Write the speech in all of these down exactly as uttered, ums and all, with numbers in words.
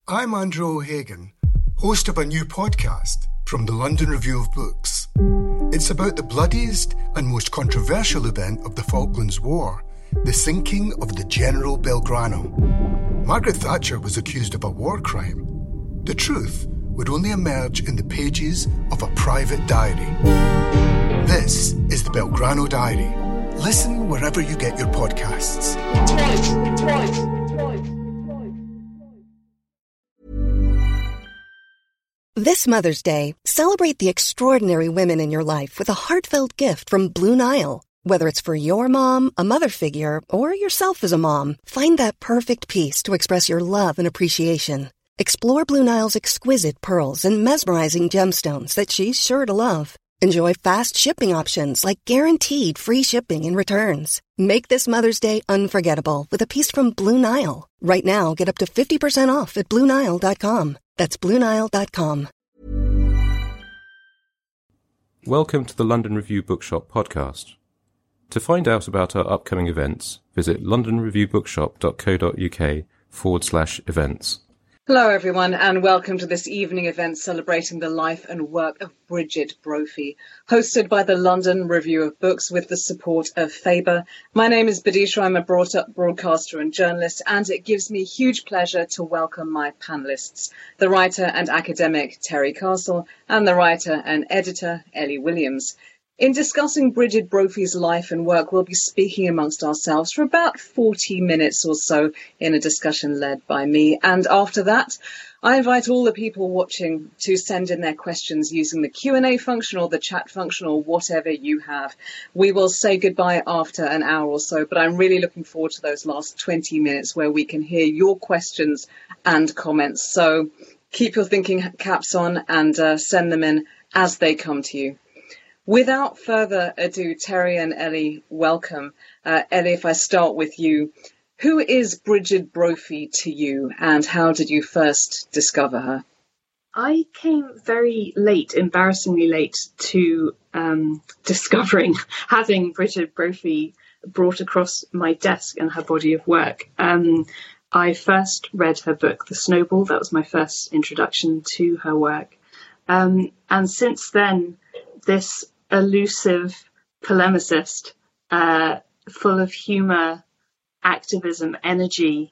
I'm Andrew O'Hagan, host of a new podcast from the London Review of Books. It's about the bloodiest and most controversial event of the Falklands War, the sinking of the General Belgrano. Margaret Thatcher was accused of a war crime. The truth would only emerge in the pages of a private diary. This is the Belgrano Diary. Listen wherever you get your podcasts. Twice, twice, twice. This Mother's Day, celebrate the extraordinary women in your life with a heartfelt gift from Blue Nile. Whether it's for your mom, a mother figure, or yourself as a mom, find that perfect piece to express your love and appreciation. Explore Blue Nile's exquisite pearls and mesmerizing gemstones that she's sure to love. Enjoy fast shipping options like guaranteed free shipping and returns. Make this Mother's Day unforgettable with a piece from Blue Nile. Right now, get up to fifty percent off at Blue Nile dot com. That's Blue Nile dot com. Welcome to the London Review Bookshop podcast. To find out about our upcoming events, visit londonreviewbookshop.co.uk forward slash events. Hello everyone, and welcome to this evening event celebrating the life and work of Brigid Brophy, hosted by the London Review of Books with the support of Faber. My name is Badisha, I'm a brought-up broadcaster and journalist, and it gives me huge pleasure to welcome my panellists, the writer and academic Terry Castle, and the writer and editor Ellie Williams. In discussing Brigid Brophy's life and work, we'll be speaking amongst ourselves for about forty minutes or so in a discussion led by me. And after that, I invite all the people watching to send in their questions using the Q and A function or the chat function or whatever you have. We will say goodbye after an hour or so, but I'm really looking forward to those last twenty minutes where we can hear your questions and comments. So keep your thinking caps on and uh, send them in as they come to you. Without further ado, Terry and Ellie, welcome. Uh, Ellie, if I start with you, who is Brigid Brophy to you and how did you first discover her? I came very late, embarrassingly late, to um, discovering, having Brigid Brophy brought across my desk and her body of work. Um, I first read her book, The Snowball. That was my first introduction to her work. Um, and since then, this elusive polemicist, uh, full of humour, activism, energy,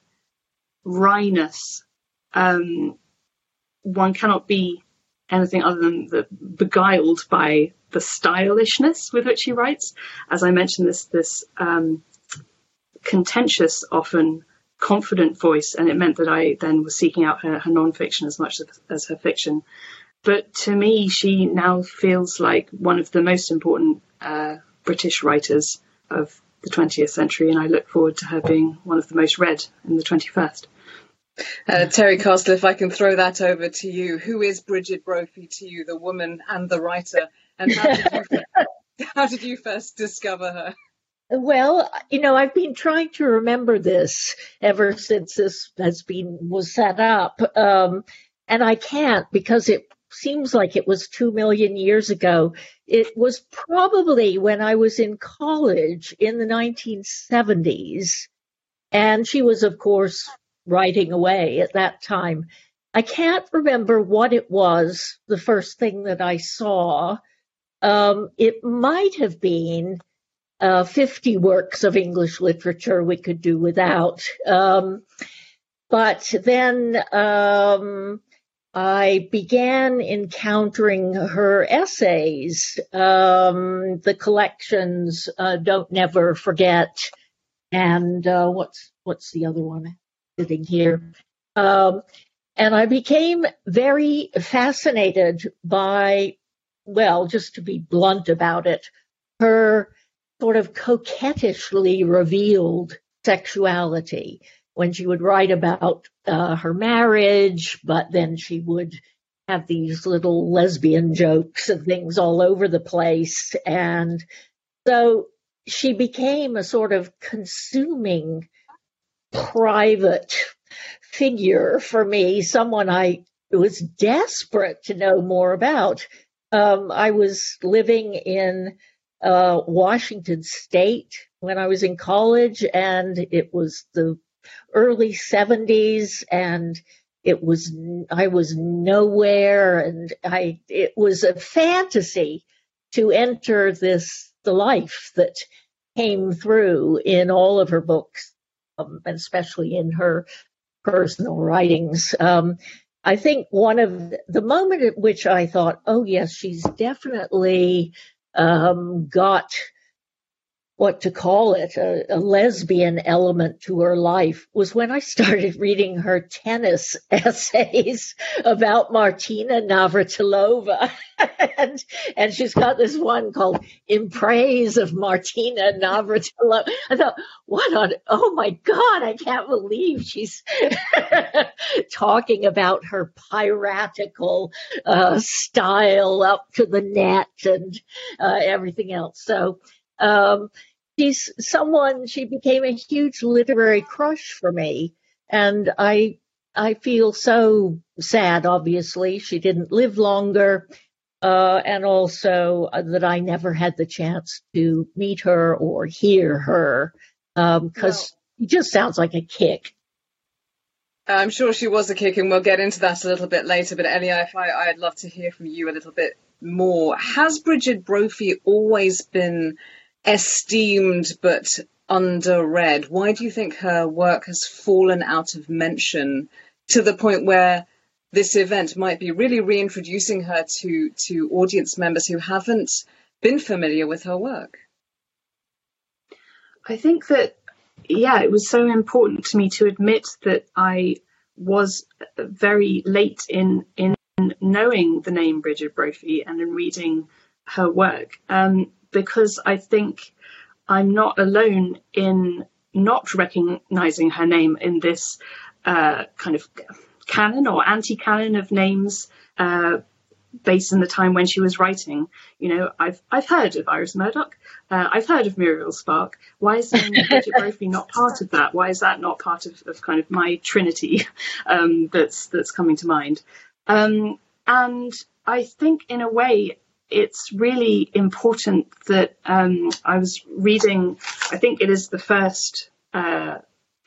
wryness. Um, one cannot be anything other than the, beguiled by the stylishness with which he writes. As I mentioned, this this um, contentious, often confident voice, and it meant that I then was seeking out her, her non-fiction as much as, as her fiction. But to me, she now feels like one of the most important uh, British writers of the twentieth century, and I look forward to her being one of the most read in the twenty-first. Uh, Terry Castle, if I can throw that over to you, who is Brigid Brophy to you, the woman and the writer, and how did you, how did you first discover her? Well, you know, I've been trying to remember this ever since this has been was set up, um, and I can't because it seems like it was two million years ago. It was probably when I was in college in the nineteen seventies. And she was, of course, writing away at that time. I can't remember what it was, the first thing that I saw. Um, it might have been uh, fifty works of English literature we could do without. Um, but then um, I began encountering her essays, um, the collections, uh, Don't Never Forget, and uh, what's what's the other one sitting here? Um, and I became very fascinated by, well, just to be blunt about it, her sort of coquettishly revealed sexuality. When she would write about uh, her marriage, but then she would have these little lesbian jokes and things all over the place. And so she became a sort of consuming private figure for me, someone I was desperate to know more about. Um, I was living in uh, Washington State when I was in college, and it was the early seventies, and it was, I was nowhere, and I, it was a fantasy to enter this, the life that came through in all of her books, um, especially in her personal writings. Um, I think one of the, the moment at which I thought, oh yes, she's definitely um, got what to call it, a, a lesbian element to her life, was when I started reading her tennis essays about Martina Navratilova. and, and she's got this one called In Praise of Martina Navratilova. I thought, what on, oh my God, I can't believe she's talking about her piratical uh, style up to the net and uh, everything else. So, Um, she's someone, she became a huge literary crush for me. And I, I feel so sad, obviously. She didn't live longer. Uh, and also uh, that I never had the chance to meet her or hear her. Um, cause no. She just sounds like a kick. I'm sure she was a kick, and we'll get into that a little bit later. But Elia, if I, I'd love to hear from you a little bit more. Has Brigid Brophy always been esteemed but underread? Why do you think her work has fallen out of mention to the point where this event might be really reintroducing her to, to audience members who haven't been familiar with her work? I think that, yeah, it was so important to me to admit that I was very late in, in knowing the name Brigid Brophy and in reading her work. Um, because I think I'm not alone in not recognizing her name in this uh, kind of canon or anti-canon of names uh, based in the time when she was writing. You know, I've I've heard of Iris Murdoch, uh, I've heard of Muriel Spark. Why is um, Brigid Brophy not part of that? Why is that not part of, of kind of my trinity um, that's that's coming to mind? Um, and I think in a way, it's really important that um, I was reading, I think it is the first uh,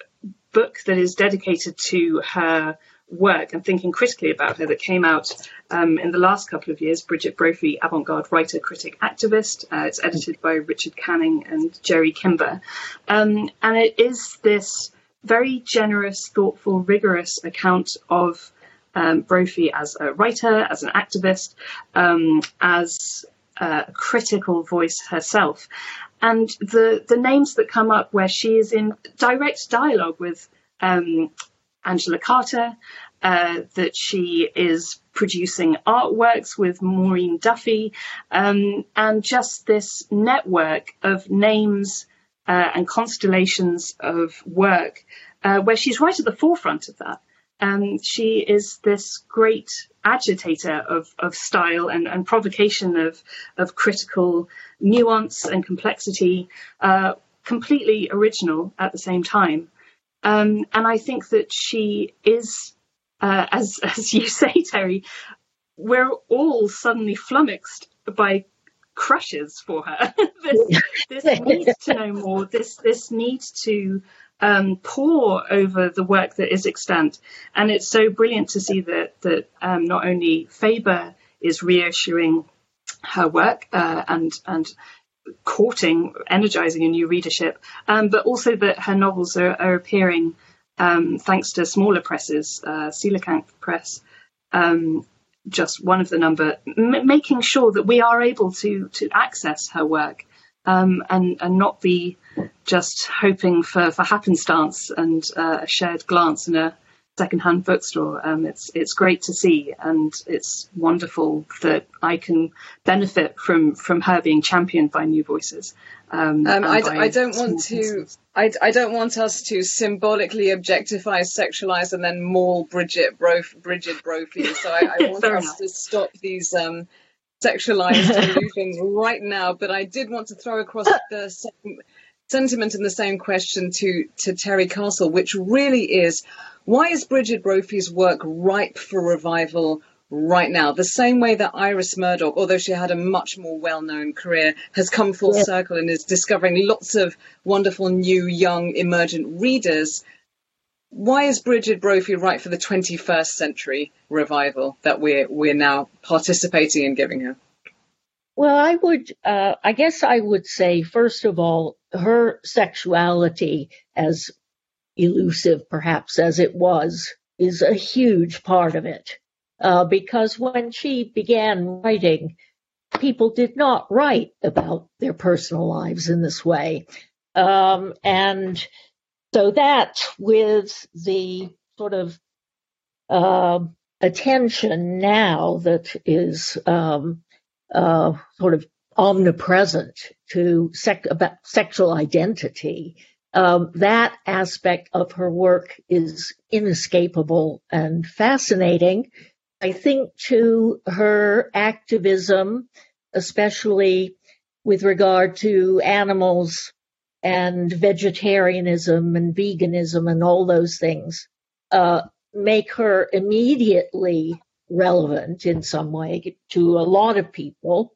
book that is dedicated to her work and thinking critically about her that came out um, in the last couple of years, Brigid Brophy, Avant-Garde Writer, Critic, Activist. Uh, it's edited by Richard Canning and Jerry Kimber. Um, and it is this very generous, thoughtful, rigorous account of Um, Brophy as a writer, as an activist, um, as a critical voice herself. And the, the names that come up where she is in direct dialogue with um, Angela Carter, uh, that she is producing artworks with Maureen Duffy, um, and just this network of names uh, and constellations of work uh, where she's right at the forefront of that. Um, she is this great agitator of, of style and, and provocation of, of critical nuance and complexity, uh, completely original at the same time. Um, and I think that she is, uh, as, as you say, Terry, we're all suddenly flummoxed by crushes for her. this, this need to know more, this, this need to Um, pore over the work that is extant. And it's so brilliant to see that that um, not only Faber is reissuing her work uh, and and courting, energizing a new readership, um, but also that her novels are, are appearing um, thanks to smaller presses, uh, Coelacanth Press, um, just one of the number, m- making sure that we are able to to access her work um, and and not be just hoping for, for happenstance and uh, a shared glance in a secondhand bookstore. Um, it's it's great to see, and it's wonderful that I can benefit from, from her being championed by new voices. Um, um, I, I don't want to. I, I don't want us to symbolically objectify, sexualize, and then maul Brigid Brophy. Brigid Brophy. So I, I want us enough. to stop these um, sexualized illusions right now. But I did want to throw across the same sentiment and the same question to to Terry Castle, which really is, why is Brigid Brophy's work ripe for revival right now? The same way that Iris Murdoch, although she had a much more well-known career, has come full yeah. circle and is discovering lots of wonderful new, young, emergent readers. why is Brigid Brophy right for the twenty-first century revival that we're we're now participating in giving her? Well, I would, uh, I guess I would say, first of all, her sexuality, as elusive perhaps as it was, is a huge part of it. Uh, because when she began writing, people did not write about their personal lives in this way. Um, and so that, with the sort of uh, attention now that is um, uh, sort of omnipresent to sec- about sexual identity, um, that aspect of her work is inescapable and fascinating. I think, too, her activism, especially with regard to animals and vegetarianism and veganism and all those things, uh, make her immediately relevant in some way to a lot of people.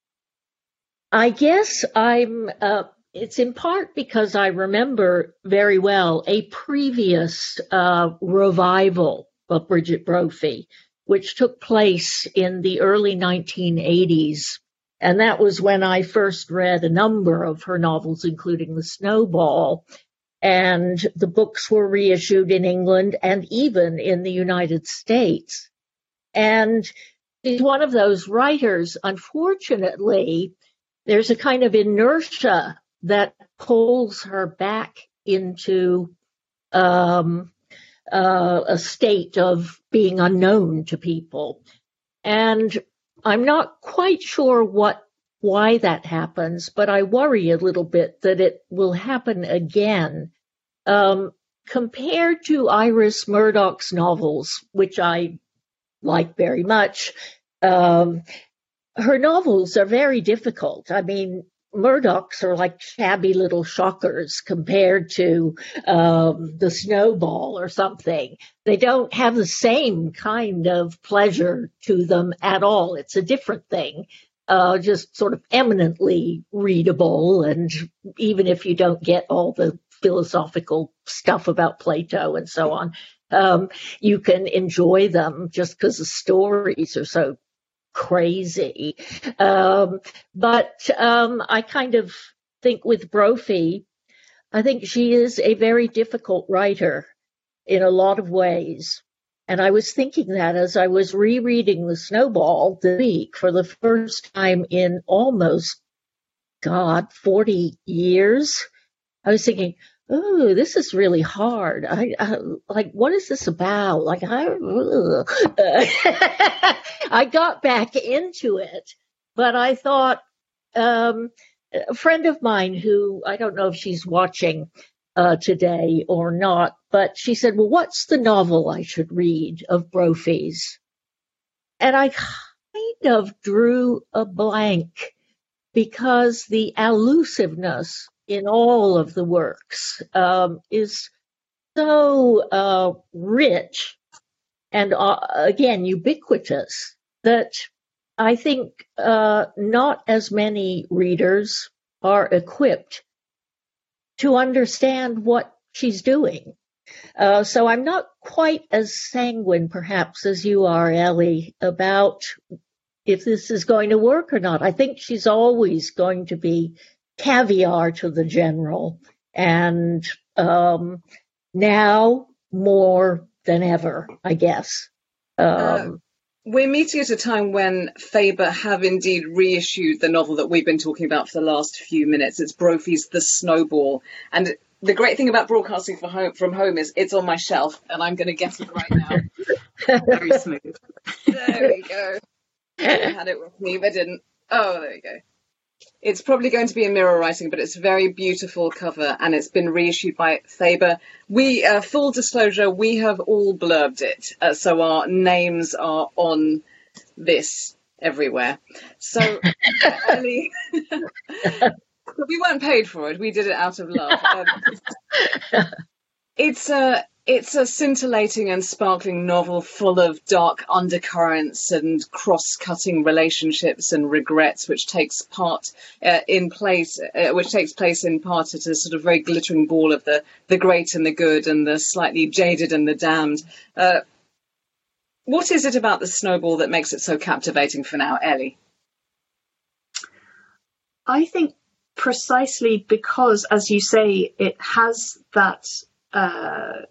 I guess I'm, uh, it's in part because I remember very well a previous uh, revival of Brigid Brophy, which took place in the early nineteen eighties. And that was when I first read a number of her novels, including The Snowball. And the books were reissued in England and even in the United States. And she's one of those writers, unfortunately, there's a kind of inertia that pulls her back into um, uh, a state of being unknown to people. And I'm not quite sure what why that happens, but I worry a little bit that it will happen again. Um, compared to Iris Murdoch's novels, which I like very much, um, her novels are very difficult. I mean, Murdoch's are like shabby little shockers compared to um, The Snowball or something. They don't have the same kind of pleasure to them at all. It's a different thing, uh, just sort of eminently readable. And even if you don't get all the philosophical stuff about Plato and so on, um, you can enjoy them just because the stories are so crazy. Um, but um, I kind of think with Brophy, I think she is a very difficult writer in a lot of ways. And I was thinking that as I was rereading The Snowball this week for the first time in almost, God, forty years, I was thinking, oh, this is really hard. I, I like, what is this about? Like, I, I got back into it, but I thought, um, a friend of mine who, I don't know if she's watching uh, today or not, but she said, well, what's the novel I should read of Brophy's? And I kind of drew a blank because the elusiveness in all of the works um, is so uh, rich and, uh, again, ubiquitous that I think uh, not as many readers are equipped to understand what she's doing. Uh, so I'm not quite as sanguine, perhaps, as you are, Ellie, about if this is going to work or not. I think she's always going to be caviar to the general, and um, now more than ever, I guess. Um, uh, we're meeting at a time when Faber have indeed reissued the novel that we've been talking about for the last few minutes. It's Brophy's The Snowball. And the great thing about broadcasting for home, from home is it's on my shelf, and I'm going to get it right now. Very smooth. There we go. I had it with me, but didn't. Oh, there we go. It's probably going to be in mirror writing, but it's a very beautiful cover, and it's been reissued by Faber. We, uh, full disclosure, we have all blurbed it, uh, so our names are on this everywhere. So, Ellie, we weren't paid for it. We did it out of love. Um, it's uh, It's a scintillating and sparkling novel full of dark undercurrents and cross-cutting relationships and regrets, which takes part uh, in place, uh, which takes place in part at a sort of very glittering ball of the the great and the good and the slightly jaded and the damned. Uh, what is it about the Snowball that makes it so captivating for now, Ellie? I think precisely because, as you say, it has that. Uh,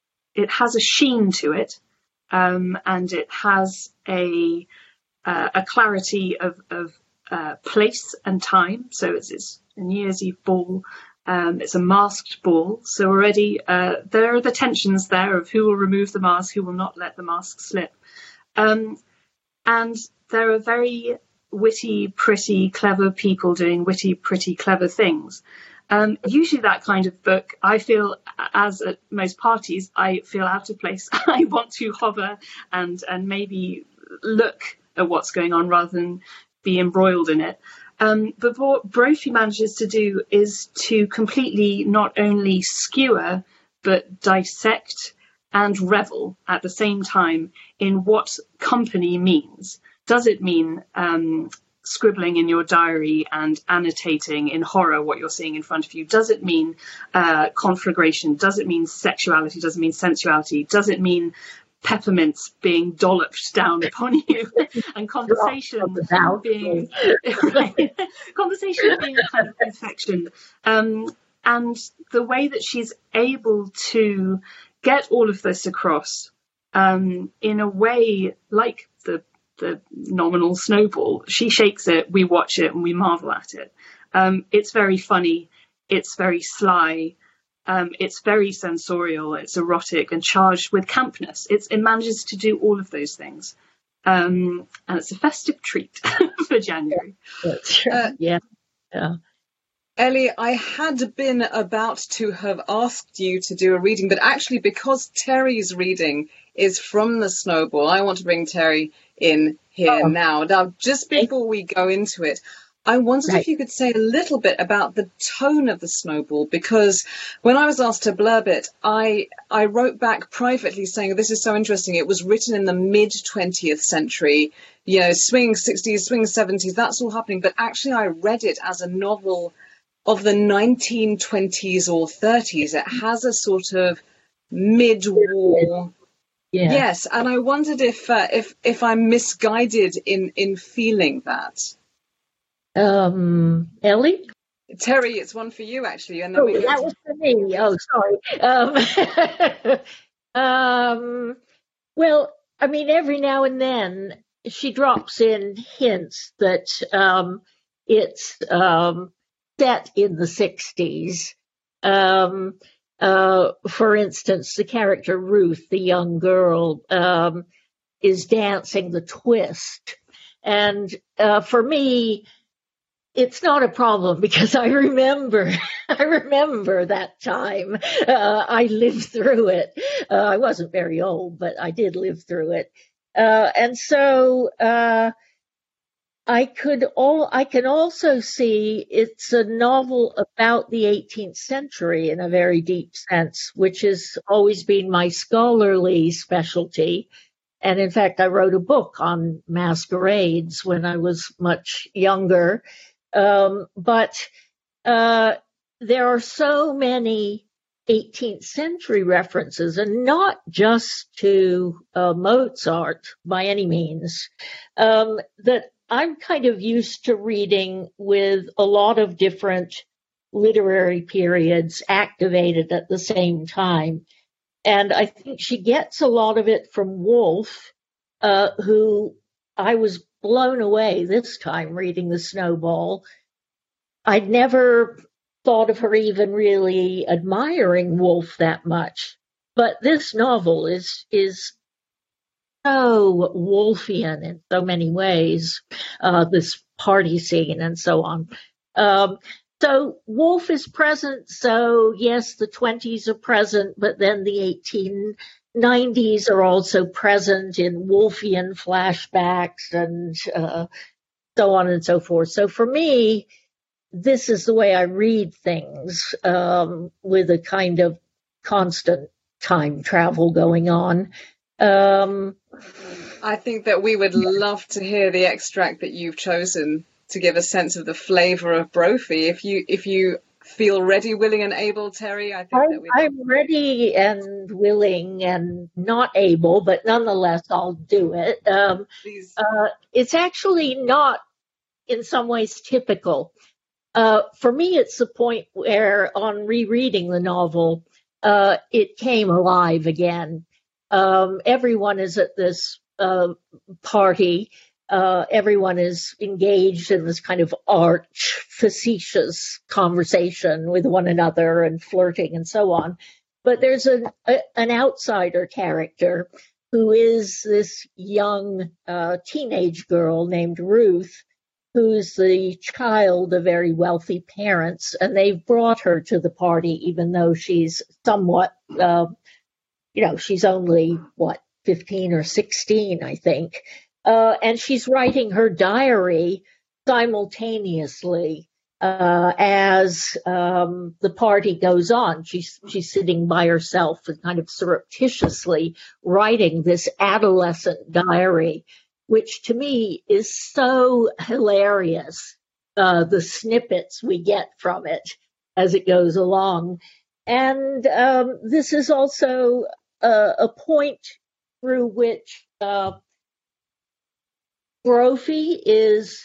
It has a sheen to it, um, and it has a uh, a clarity of, of uh, place and time. So it's, it's a New Year's Eve ball. Um, it's a masked ball. So already uh, there are the tensions there of who will remove the mask, who will not let the mask slip. Um, and there are very witty, pretty, clever people doing witty, pretty, clever things. Um, usually that kind of book, I feel, as at most parties, I feel out of place. I want to hover and and maybe look at what's going on rather than be embroiled in it. Um, but what Brophy manages to do is to completely not only skewer, but dissect and revel at the same time in what company means. Does it mean um, scribbling in your diary and annotating in horror what you're seeing in front of you? Does it mean uh, conflagration? Does it mean sexuality? Does it mean sensuality? Does it mean peppermints being dolloped down upon you and conversation being right, conversation being a kind of infection? Um, and the way that she's able to get all of this across um, in a way like the the nominal Snowball. She shakes it, we watch it, and we marvel at it. Um, it's very funny, it's very sly, um, it's very sensorial, it's erotic and charged with campness. It's, it manages to do all of those things. Um, and it's a festive treat for January. Uh, yeah. yeah. Ellie, I had been about to have asked you to do a reading, but actually because Terry's reading is from the Snowball, I want to bring Terry in here oh. now. Now, just before we go into it, I wondered right. if you could say a little bit about the tone of the Snowball, because when I was asked to blurb it, I I wrote back privately saying, this is so interesting. It was written in the mid-twentieth century, you know, swing sixties, swing seventies, that's all happening. But actually, I read it as a novel of the nineteen twenties or thirties. It has a sort of mid-war... Yeah. Yes, and I wondered if uh, if if I'm misguided in, in feeling that. Um, Ellie? Terry, it's one for you, actually. And then oh, we that to... was for me. Oh, sorry. Um, um, well, I mean, every now and then she drops in hints that um, it's um, set in the sixties. Um Uh, for instance, the character Ruth, the young girl, um, is dancing the twist. And uh, for me, it's not a problem because I remember, I remember that time. Uh, I lived through it. Uh, I wasn't very old, but I did live through it. Uh, and so uh, I could all, I can also see it's a novel about the eighteenth century in a very deep sense, which has always been my scholarly specialty. And in fact, I wrote a book on masquerades when I was much younger. Um, but uh, there are so many eighteenth century references, and not just to uh, Mozart by any means, um, that I'm kind of used to reading with a lot of different literary periods activated at the same time. And I think she gets a lot of it from Woolf, uh, who I was blown away this time reading The Snowball. I'd never thought of her even really admiring Woolf that much. But this novel is is so Woolfian in so many ways, uh, this party scene and so on. Um, so Woolf is present. So yes, the twenties are present, but then the eighteen nineties are also present in Woolfian flashbacks and uh, so on and so forth. So for me, this is the way I read things, um, with a kind of constant time travel going on. Um, I think that we would love to hear the extract that you've chosen to give a sense of the flavour of Brophy. If you if you feel ready, willing, and able, Terry, I think I'm, that we. I'm ready and willing and not able, but nonetheless, I'll do it. Um, Please. Uh, it's actually not, in some ways, typical. Uh, for me, it's the point where, on rereading the novel, uh, it came alive again. Um, everyone is at this uh, party. Uh, everyone is engaged in this kind of arch, facetious conversation with one another and flirting and so on. But there's an, a, an outsider character who is this young uh, teenage girl named Ruth, who's the child of very wealthy parents, and they've brought her to the party, even though she's somewhat, uh, you know, she's only, what, fifteen or sixteen, I think. Uh, and she's writing her diary simultaneously uh, as um, the party goes on. She's, she's sitting by herself and kind of surreptitiously writing this adolescent diary, which to me is so hilarious, uh, the snippets we get from it as it goes along. And um, this is also a, a point through which uh, Brophy is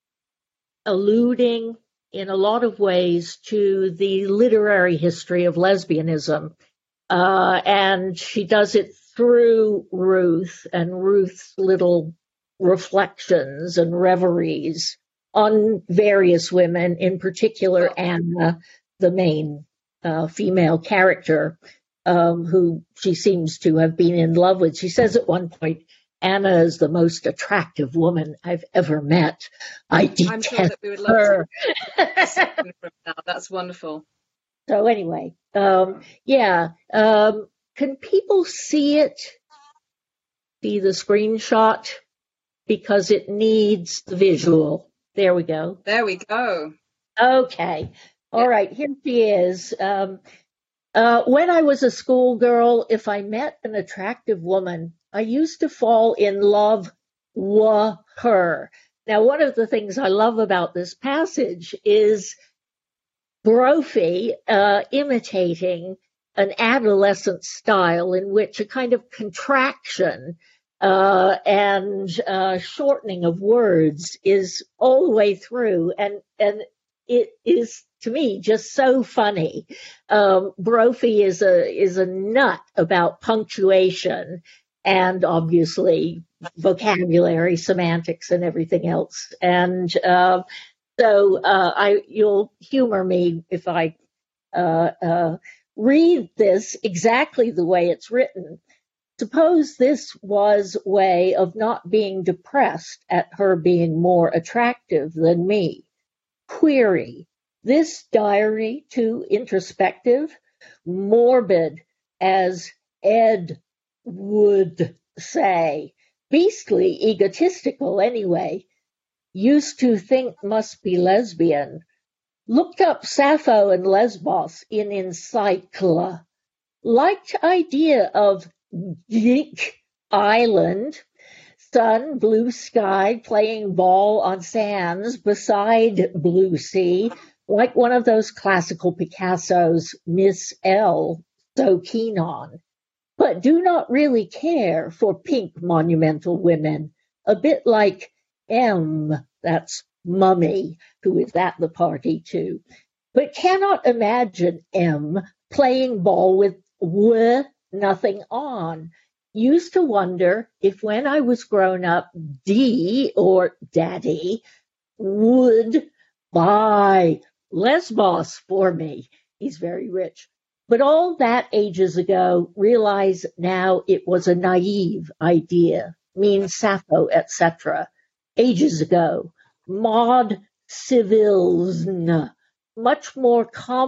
alluding in a lot of ways to the literary history of lesbianism. Uh, and she does it through Ruth and Ruth's little reflections and reveries on various women, in particular Anna, the main uh, female character, um, who she seems to have been in love with. She says at one point, Anna is the most attractive woman I've ever met. I detest I'm sure that we would love her. To from now. That's wonderful. So anyway, um, yeah. Um, can people see it? See the screenshot? Because it needs the visual. There we go. There we go. Okay. All yeah. right. Here she is. Um, uh, when I was a schoolgirl, if I met an attractive woman, I used to fall in love with her. Now, one of the things I love about this passage is Brophy uh, imitating an adolescent style in which a kind of contraction uh, and uh, shortening of words is all the way through, and and it is, to me, just so funny. Um, Brophy is a is a nut about punctuation and obviously vocabulary, semantics, and everything else. And uh, so uh, I you'll humor me if I uh, uh, read this exactly the way it's written. Suppose this was way of not being depressed at her being more attractive than me. Query, this diary too introspective, morbid, as Ed would say, beastly egotistical anyway, used to think must be lesbian, looked up Sappho and Lesbos in Encycla, liked idea of Geek Island, sun, blue sky, playing ball on sands beside blue sea, like one of those classical Picassos Miss L so keen on, but do not really care for pink monumental women, a bit like M, that's Mummy, who is at the party too, but cannot imagine M playing ball with W nothing on. Used to wonder if when I was grown up, D or Daddy would buy Lesbos for me. He's very rich. But all that ages ago, realize now it was a naive idea, means Sappho, et cetera. Ages ago, Maud Civilsn, much more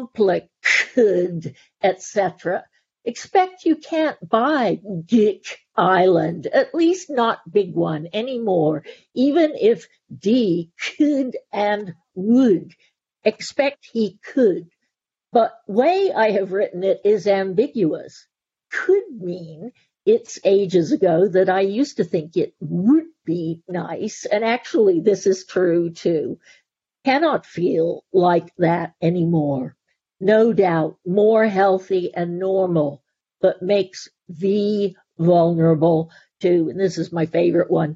complicated, et cetera. Expect you can't buy Geek Island, at least not big one anymore, even if D could and would. Expect he could. But way I have written it is ambiguous. could mean it's ages ago that I used to think it would be nice. And actually, this is true too. Cannot feel like that anymore. No doubt more healthy and normal, but makes the vulnerable to, and this is my favorite one,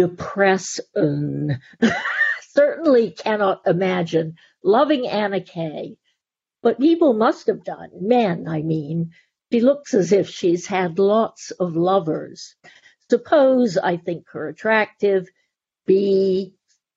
depression. Certainly cannot imagine loving Anna Kay, but people must have done, men, I mean. She looks as if she's had lots of lovers. Suppose I think her attractive, B,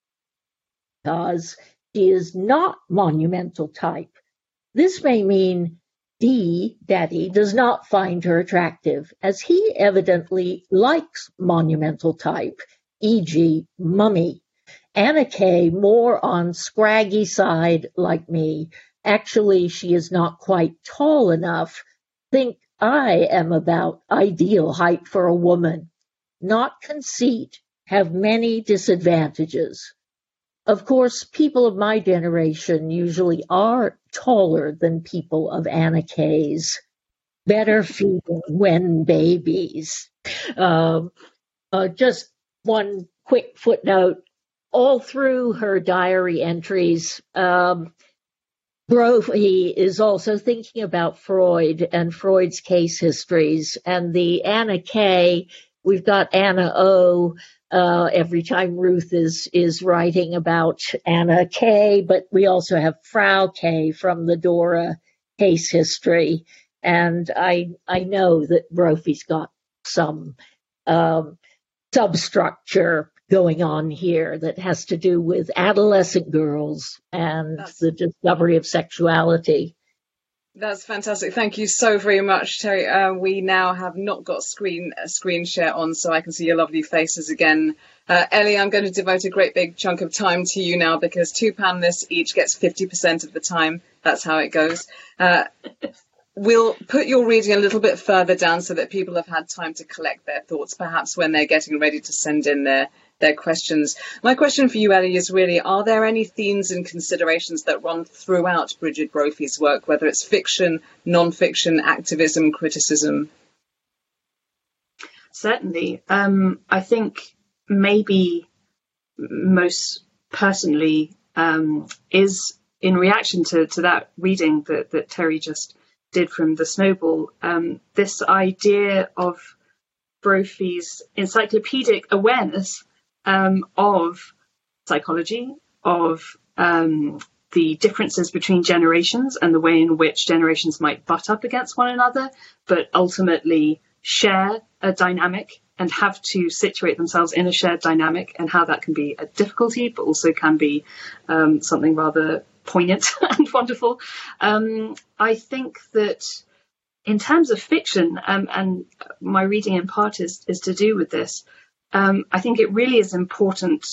because she is not monumental type. This may mean D, Daddy, does not find her attractive, as he evidently likes monumental type, for example, Mummy. Anna Kay more on scraggy side like me. Actually, she is not quite tall enough. Think I am about ideal height for a woman. Not conceit, have many disadvantages. Of course, people of my generation usually are taller than people of Anna Kay's. Better feeding when babies. Um, uh, just one quick footnote. All through her diary entries, um, Brophy is also thinking about Freud and Freud's case histories. And the Anna Kay, we've got Anna O. Uh, every time Ruth is is writing about Anna Kay, but we also have Frau Kay from the Dora case history, and I I know that Brophy's got some um, substructure going on here that has to do with adolescent girls and That's- the discovery of sexuality. That's fantastic. Thank you so very much, Terry. Uh, we now have not got screen uh, screen share on, so I can see your lovely faces again. Uh, Ellie, I'm going to devote a great big chunk of time to you now because two panelists each gets fifty percent of the time. That's how it goes. Uh, we'll put your reading a little bit further down so that people have had time to collect their thoughts, perhaps when they're getting ready to send in their their questions. My question for you, Ellie, is really, are there any themes and considerations that run throughout Brigid Brophy's work, whether it's fiction, non-fiction, activism, criticism? Certainly. Um, I think maybe most personally um, is in reaction to, to that reading that, that Terry just did from The Snowball, um, this idea of Brophy's encyclopedic awareness Um, of psychology, of um, the differences between generations and the way in which generations might butt up against one another, but ultimately share a dynamic and have to situate themselves in a shared dynamic, and how that can be a difficulty, but also can be um, something rather poignant and wonderful. Um, I think that in terms of fiction, um, and my reading in part is, is to do with this, Um, I think it really is important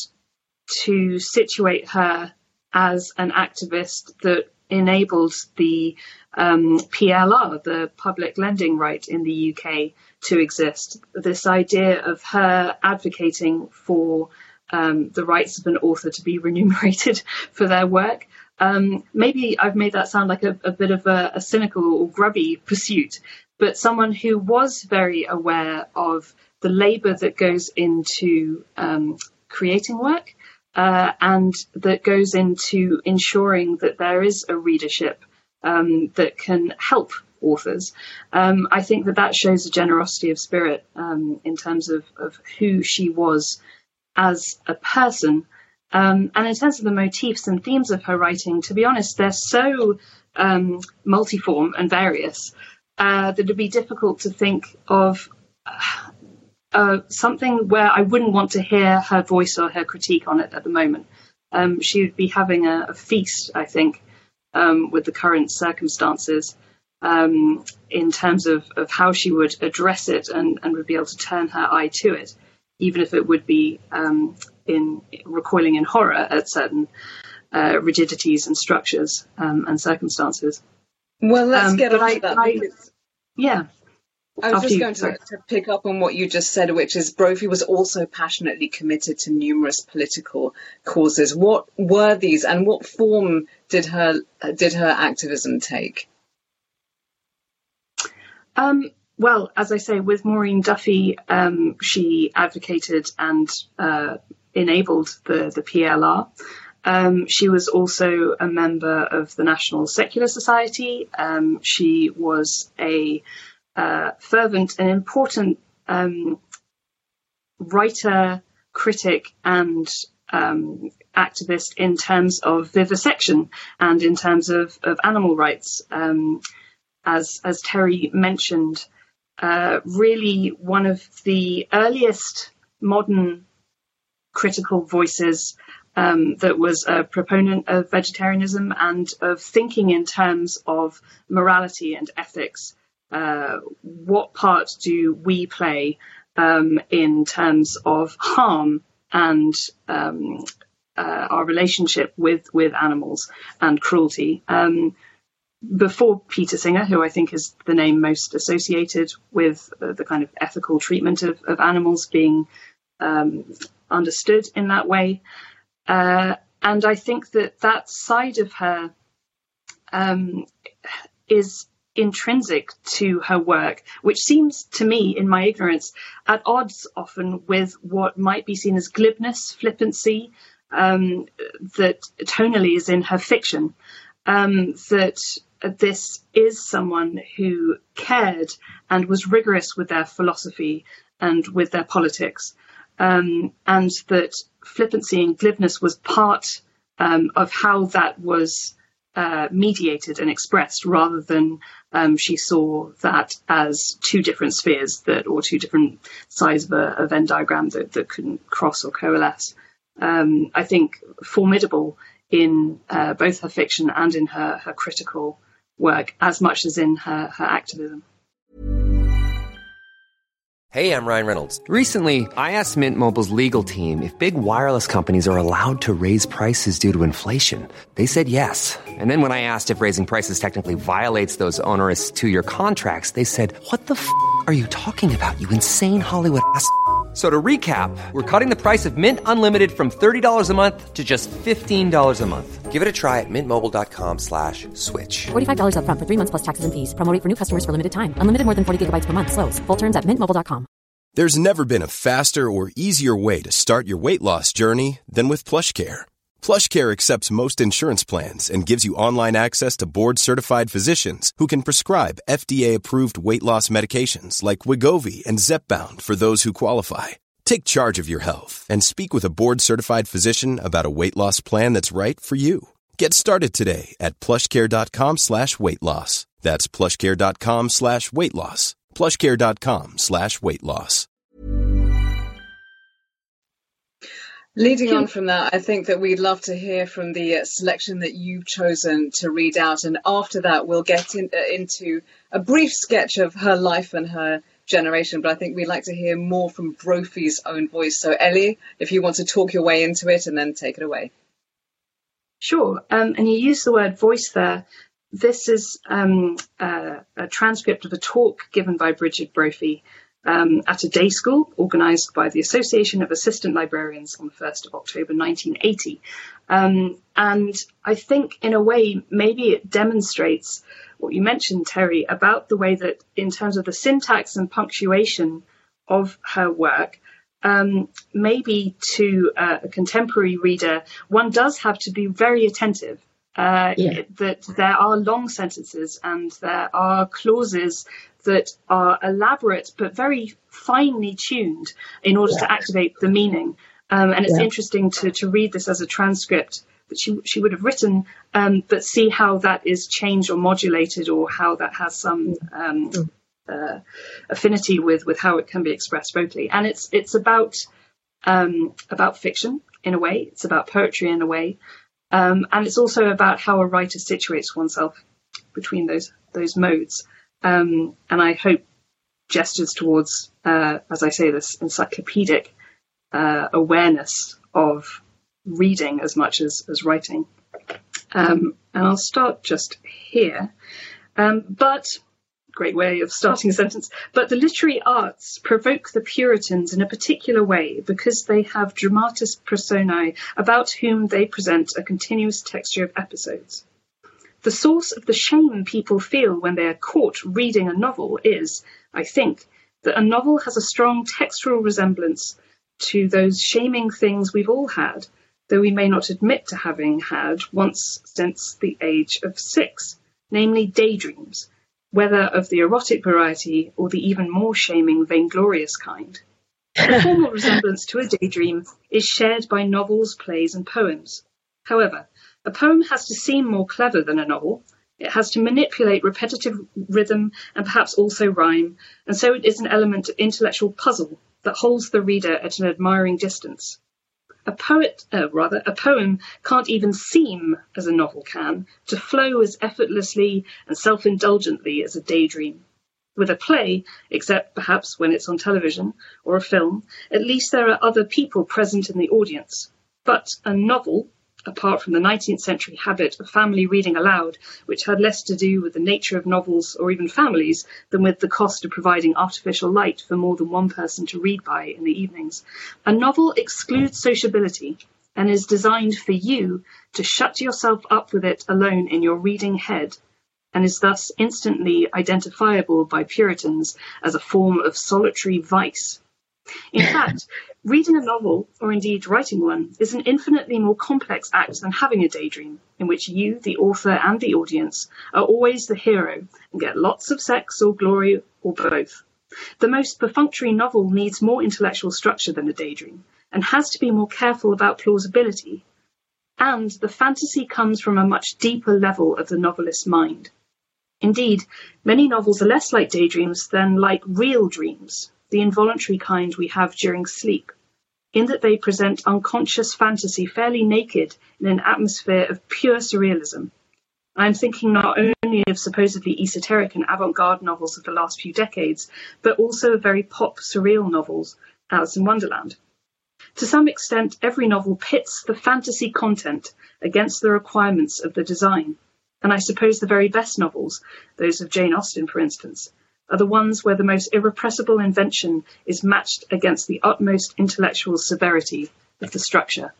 to situate her as an activist that enabled the um, P L R, the public lending right in the U K, to exist. This idea of her advocating for um, the rights of an author to be remunerated for their work. Um, maybe I've made that sound like a, a bit of a, a cynical or grubby pursuit, but someone who was very aware of the labour that goes into um, creating work uh, and that goes into ensuring that there is a readership um, that can help authors. Um, I think that that shows a generosity of spirit um, in terms of, of who she was as a person. Um, and in terms of the motifs and themes of her writing, to be honest, they're so um, multiform and various uh, that it'd be difficult to think of uh, uh, something where I wouldn't want to hear her voice or her critique on it at the moment. Um, she would be having a, a feast, I think, um, with the current circumstances um, in terms of, of how she would address it and, and would be able to turn her eye to it, even if it would be um, in recoiling in horror at certain uh, rigidities and structures um, and circumstances. Well, let's um, get on I, to that. I, yeah. I was After just you, going to, to pick up on what you just said, which is Brophy was also passionately committed to numerous political causes. What were these, and what form did her did her activism take? Um, well, as I say, with Maureen Duffy, um, she advocated and uh, enabled the, the P L R. Um, she was also a member of the National Secular Society. Um, she was a uh, fervent and important um, writer, critic, and um, activist in terms of vivisection and in terms of, of animal rights. Um, as, as Terry mentioned, uh, really one of the earliest modern critical voices um, that was a proponent of vegetarianism and of thinking in terms of morality and ethics. Uh, what part do we play um, in terms of harm and um, uh, our relationship with, with animals and cruelty? Um, before Peter Singer, who I think is the name most associated with uh, the kind of ethical treatment of, of animals being um, understood in that way. Uh, and I think that that side of her um, is intrinsic to her work, which seems to me, in my ignorance, at odds often with what might be seen as glibness, flippancy, um, that tonally is in her fiction. Um, that this is someone who cared and was rigorous with their philosophy and with their politics, um, and that flippancy and glibness was part um, of how that was uh, mediated and expressed, rather than um, she saw that as two different spheres that, or two different sides of a, a Venn diagram that, that couldn't cross or coalesce. Um, I think formidable in uh, both her fiction and in her, her critical work, as much as in her, her activism. Hey, I'm Ryan Reynolds. Recently, I asked Mint Mobile's legal team if big wireless companies are allowed to raise prices due to inflation. They said yes. And then when I asked if raising prices technically violates those onerous two-year contracts, they said, what the f*** are you talking about, you insane Hollywood ass f- So to recap, we're cutting the price of Mint Unlimited from thirty dollars a month to just fifteen dollars a month. Give it a try at mintmobile.com slash switch. forty-five dollars up front for three months plus taxes and fees. Promo rate for new customers for limited time. Unlimited more than forty gigabytes per month. Slows full terms at mint mobile dot com. There's never been a faster or easier way to start your weight loss journey than with PlushCare. PlushCare accepts most insurance plans and gives you online access to board-certified physicians who can prescribe F D A-approved weight loss medications like Wegovy and Zepbound for those who qualify. Take charge of your health and speak with a board-certified physician about a weight loss plan that's right for you. Get started today at plushcare.com slash weight loss. That's plushcare.com slash weight loss. plushcare.com slash weight loss. Leading on from that, I think that we'd love to hear from the selection that you've chosen to read out. And after that, we'll get in, uh, into a brief sketch of her life and her generation. But I think we'd like to hear more from Brophy's own voice. So, Ellie, if you want to talk your way into it and then take it away. Sure. Um, and you use the word voice there. This is um, uh, a transcript of a talk given by Bridget Brophy um, at a day school organised by the Association of Assistant Librarians on the first of October nineteen eighty. Um, and I think, in a way, maybe it demonstrates what you mentioned, Terry, about the way that in terms of the syntax and punctuation of her work, um, maybe to uh, a contemporary reader, one does have to be very attentive. Uh, yeah. That there are long sentences and there are clauses that are elaborate but very finely tuned in order yeah. to activate the meaning. Um, and it's yeah. interesting to, to read this as a transcript that she she would have written, um, but see how that is changed or modulated, or how that has some um, uh, affinity with, with how it can be expressed vocally. And it's it's about um, about fiction in a way. It's about poetry in a way. Um, and it's also about how a writer situates oneself between those those modes. Um, and I hope gestures towards, uh, as I say, this encyclopedic uh, awareness of reading as much as, as writing. Um, and I'll start just here. Um, but, great way of starting a sentence, but the literary arts provoke the Puritans in a particular way because they have dramatis personae about whom they present a continuous texture of episodes. The source of the shame people feel when they are caught reading a novel is, I think, that a novel has a strong textual resemblance to those shaming things we've all had, though we may not admit to having had once since the age of six, namely daydreams, whether of the erotic variety or the even more shaming vainglorious kind. The formal resemblance to a daydream is shared by novels, plays, and poems. However, a poem has to seem more clever than a novel. It has to manipulate repetitive rhythm and perhaps also rhyme, and so it is an element of intellectual puzzle that holds the reader at an admiring distance. A poet, uh, rather, a poem can't even seem, as a novel can, to flow as effortlessly and self-indulgently as a daydream. With a play, except perhaps when it's on television or a film, at least there are other people present in the audience. But a novel, apart from the nineteenth century habit of family reading aloud, which had less to do with the nature of novels or even families than with the cost of providing artificial light for more than one person to read by in the evenings, a novel excludes sociability and is designed for you to shut yourself up with it alone in your reading head, and is thus instantly identifiable by Puritans as a form of solitary vice. In fact, reading a novel, or indeed writing one, is an infinitely more complex act than having a daydream, in which you, the author and the audience, are always the hero and get lots of sex or glory or both. The most perfunctory novel needs more intellectual structure than a daydream, and has to be more careful about plausibility. And the fantasy comes from a much deeper level of the novelist's mind. Indeed, many novels are less like daydreams than like real dreams, the involuntary kind we have during sleep, in that they present unconscious fantasy fairly naked in an atmosphere of pure surrealism. I'm thinking not only of supposedly esoteric and avant-garde novels of the last few decades, but also of very pop surreal novels, Alice in Wonderland. To some extent, every novel pits the fantasy content against the requirements of the design. And I suppose the very best novels, those of Jane Austen, for instance, are the ones where the most irrepressible invention is matched against the utmost intellectual severity of the structure.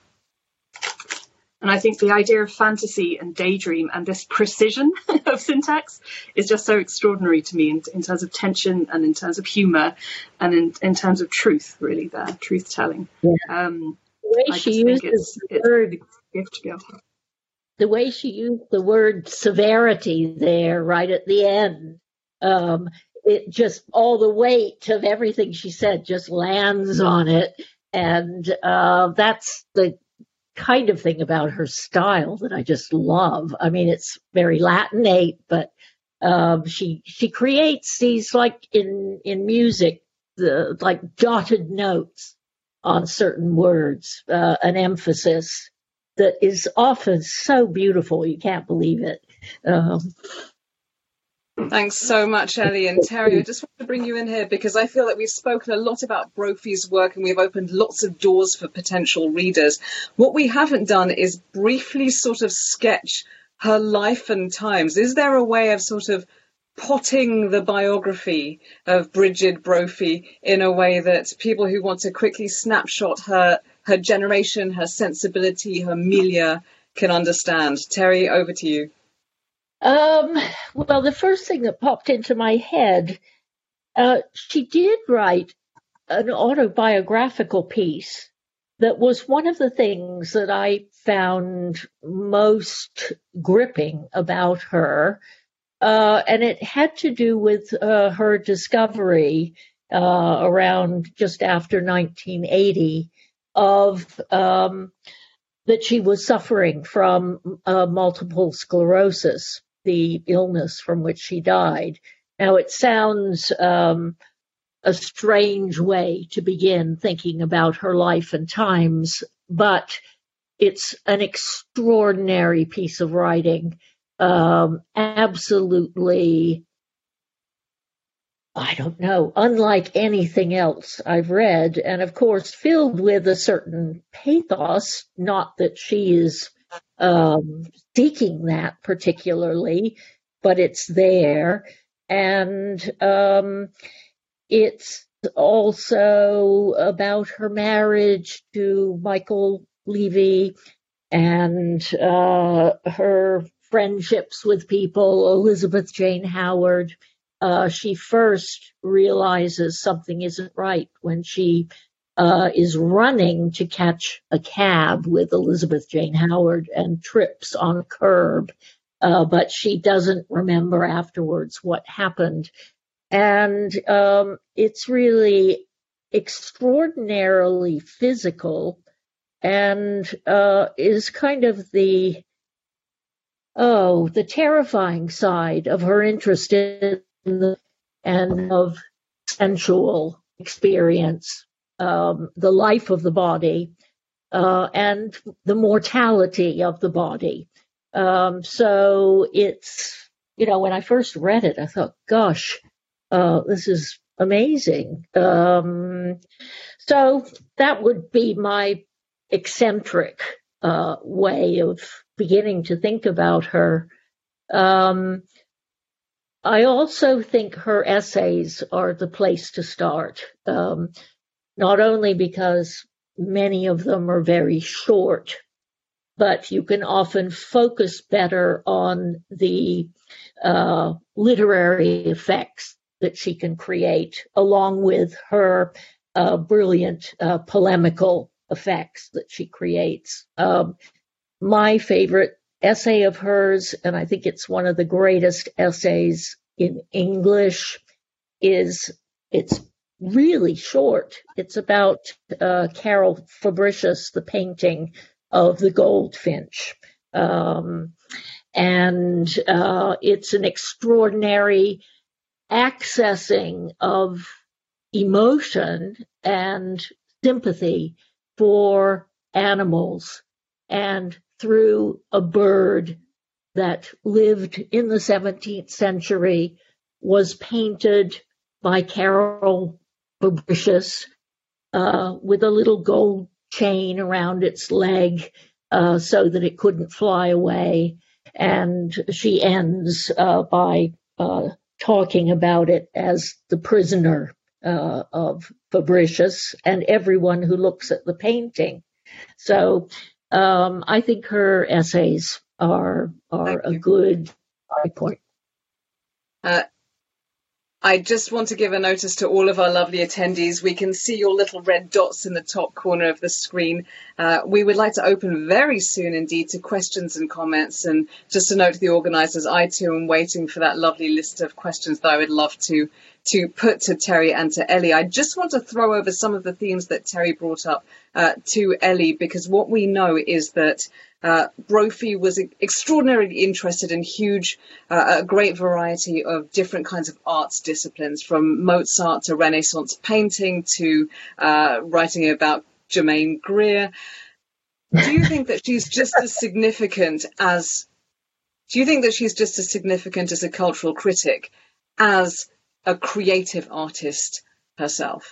And I think the idea of fantasy and daydream and this precision of syntax is just so extraordinary to me in, in terms of tension and in terms of humour and in, in terms of truth, really, there, truth-telling. Yeah. Um, the way I she just think uses it's, the it's word, a gift to be able to. The way she used the word severity there right at the end, um, it just, all the weight of everything she said just lands on it. And uh, that's the kind of thing about her style that I just love. I mean, it's very Latinate, but um, she she creates these, like in, in music, the like dotted notes on certain words, uh, an emphasis that is often so beautiful, you can't believe it. Um, Thanks so much, Ellie. And Terry, I just want to bring you in here because I feel that we've spoken a lot about Brophy's work and we've opened lots of doors for potential readers. What we haven't done is briefly sort of sketch her life and times. Is there a way of sort of potting the biography of Brigid Brophy in a way that people who want to quickly snapshot her her generation, her sensibility, her milieu can understand? Terry, over to you. Um, well, the first thing that popped into my head, uh, she did write an autobiographical piece that was one of the things that I found most gripping about her. Uh, and it had to do with uh, her discovery uh, around just after nineteen eighty of um, that she was suffering from uh, multiple sclerosis, the illness from which she died. Now, it sounds um, a strange way to begin thinking about her life and times, but it's an extraordinary piece of writing. Um, absolutely, I don't know, unlike anything else I've read, and of course filled with a certain pathos, not that she is um, seeking that particularly, but it's there. And um, it's also about her marriage to Michael Levy and uh, her friendships with people. Elizabeth Jane Howard, uh, she first realizes something isn't right when she uh, is running to catch a cab with Elizabeth Jane Howard and trips on a curb, uh, but she doesn't remember afterwards what happened. And um, it's really extraordinarily physical and uh, is kind of the, oh, the terrifying side of her interest in the, and of sensual experience, um, the life of the body, uh, and the mortality of the body. Um, so it's, you know, when I first read it, I thought, gosh, uh, this is amazing. Um, so that would be my eccentric uh, way of beginning to think about her. Um, I also think her essays are the place to start, um, not only because many of them are very short, but you can often focus better on the uh, literary effects that she can create, along with her uh, brilliant uh, polemical effects that she creates. Um, my favorite essay of hers, and I think it's one of the greatest essays in English, is it's really short. It's about uh, Carol Fabricius, the painting of the goldfinch. Um, and uh, it's an extraordinary accessing of emotion and sympathy for animals, and through a bird that lived in the seventeenth century, was painted by Carol Fabricius uh, with a little gold chain around its leg uh, so that it couldn't fly away. And she ends uh, by uh, talking about it as the prisoner uh, of Fabricius and everyone who looks at the painting. So um, I think her essays are are a good high point. Uh, I just want to give a notice to all of our lovely attendees. We can see your little red dots in the top corner of the screen. Uh, we would like to open very soon indeed to questions and comments. And just to note to the organisers, I too am waiting for that lovely list of questions that I would love to to put to Terry and to Ellie. I just want to throw over some of the themes that Terry brought up uh, to Ellie, because what we know is that uh, Brophy was extraordinarily interested in huge, uh, a great variety of different kinds of arts disciplines, from Mozart to Renaissance painting to uh, writing about Germaine Greer. Do you think that she's just as significant as, do you think that she's just as significant as a cultural critic as a creative artist herself?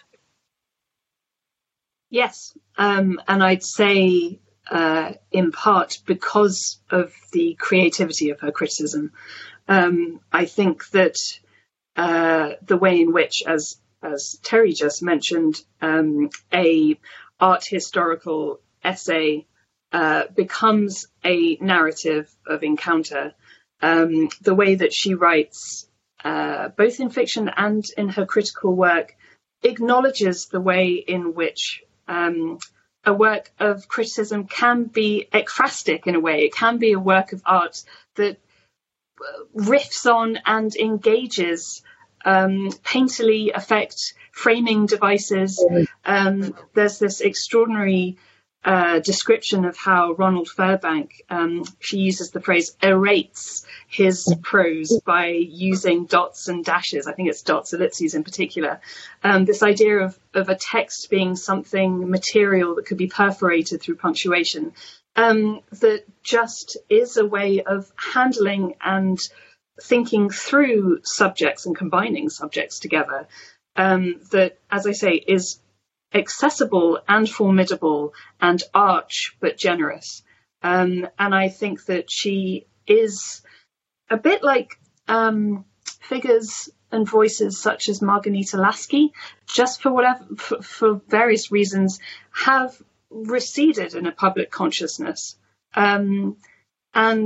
Yes, um, and I'd say uh, in part because of the creativity of her criticism. Um, I think that uh, the way in which, as as Terry just mentioned, um, a art historical essay uh, becomes a narrative of encounter. Um, the way that she writes, uh, both in fiction and in her critical work, acknowledges the way in which um, a work of criticism can be ekphrastic in a way. It can be a work of art that riffs on and engages um, painterly effect framing devices. Um, there's this extraordinary uh, description of how Ronald Fairbank, um, she uses the phrase, erates his prose by using dots and dashes. I think it's dots, ellipses in particular. Um, this idea of, of a text being something material that could be perforated through punctuation, um, that just is a way of handling and thinking through subjects and combining subjects together, um, that, as I say, is accessible and formidable and arch but generous. Um, and I think that she is a bit like um, figures and voices such as Margarita Lasky, just for whatever, for, for various reasons, have receded in a public consciousness. Um, and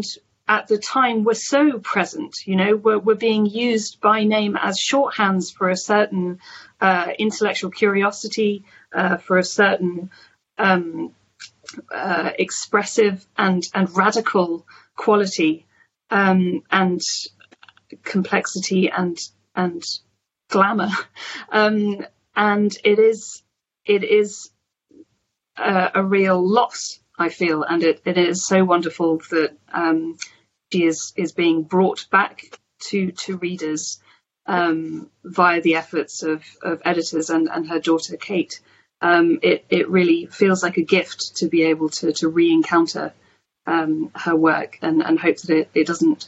at the time were so present, you know, were, were being used by name as shorthands for a certain uh, intellectual curiosity, uh, for a certain um, uh, expressive and, and radical quality um, and complexity and and glamour. Um, and it is it is a, a real loss, I feel, and it, it is so wonderful that um, she is, is being brought back to to readers um, via the efforts of, of editors and, and her daughter Kate. Um, it, it really feels like a gift to be able to, to re-encounter um, her work and, and hope that it, it doesn't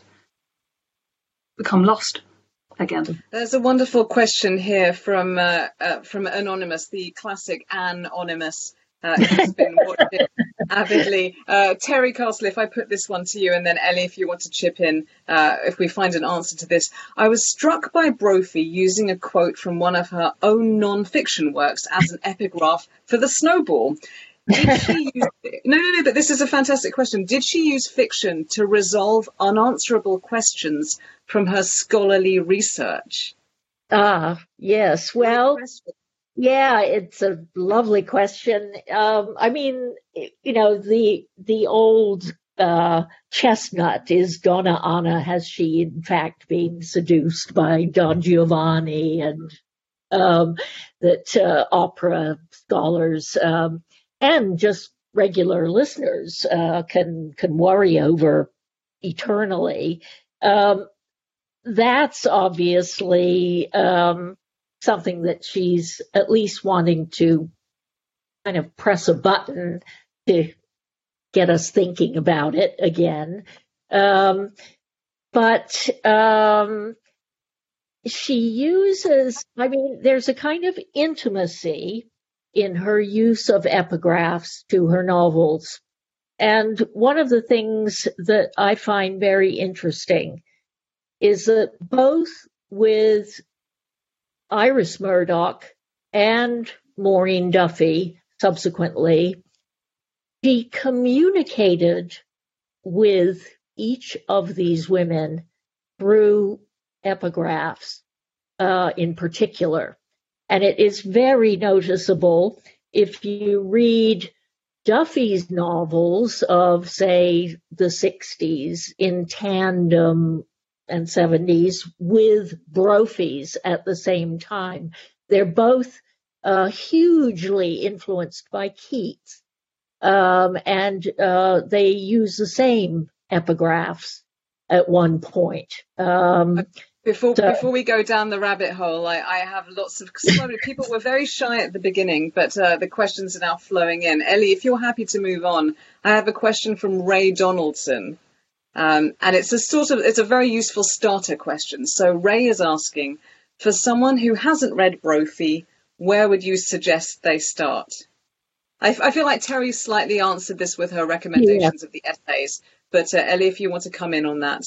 become lost again. There's a wonderful question here from uh, uh, from Anonymous, the classic Anonymous. Uh, who's been watching avidly. Uh, Terry Castle, if I put this one to you, and then Ellie, if you want to chip in, uh, if we find an answer to this. I was struck by Brophy using a quote from one of her own non-fiction works as an epigraph for the snowball. Did she use, no, no, no, but this is a fantastic question. Did she use fiction to resolve unanswerable questions from her scholarly research? Ah, yes. Well, yeah, it's a lovely question. Um, I mean, you know, the the old uh, chestnut is Donna Anna. Has she in fact been seduced by Don Giovanni? And um, that uh, opera scholars um, and just regular listeners uh, can can worry over eternally. Um, that's obviously um, something that she's at least wanting to kind of press a button to get us thinking about it again. Um, but um, she uses, I mean, there's a kind of intimacy in her use of epigraphs to her novels. And one of the things that I find very interesting is that both with Iris Murdoch and Maureen Duffy subsequently, she communicated with each of these women through epigraphs uh, in particular. And it is very noticeable if you read Duffy's novels of, say, the sixties in tandem and seventies with Brophy's at the same time. They're both uh, hugely influenced by Keats, um, and uh, they use the same epigraphs at one point. Um, Before so, before we go down the rabbit hole, I, I have lots of sorry, people were very shy at the beginning, but uh, the questions are now flowing in. Ellie, if you're happy to move on, I have a question from Ray Donaldson. Um, and it's a sort of, it's a very useful starter question. So Ray is asking, for someone who hasn't read Brophy, where would you suggest they start? I, I feel like Terry slightly answered this with her recommendations yeah. of the essays, but uh, Ellie, if you want to come in on that.